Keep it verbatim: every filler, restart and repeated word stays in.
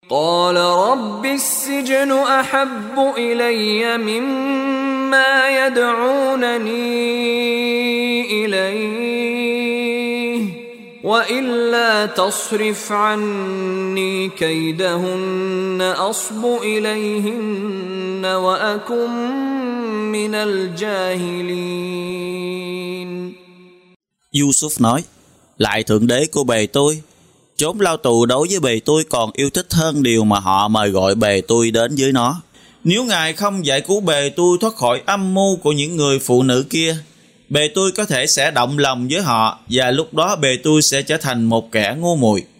قال رب السجن أحب إلي مما يدعونني إليه وإلا تصرف عني كيدهن أصب إليهن وأكن من الجاهلين. Yusuf nói, lại thượng đế của bề tôi, chốn lao tù đối với bề tôi còn yêu thích hơn điều mà họ mời gọi bề tôi đến với nó. Nếu Ngài không giải cứu bề tôi thoát khỏi âm mưu của những người phụ nữ kia, bề tôi có thể sẽ động lòng với họ, và lúc đó bề tôi sẽ trở thành một kẻ ngu muội.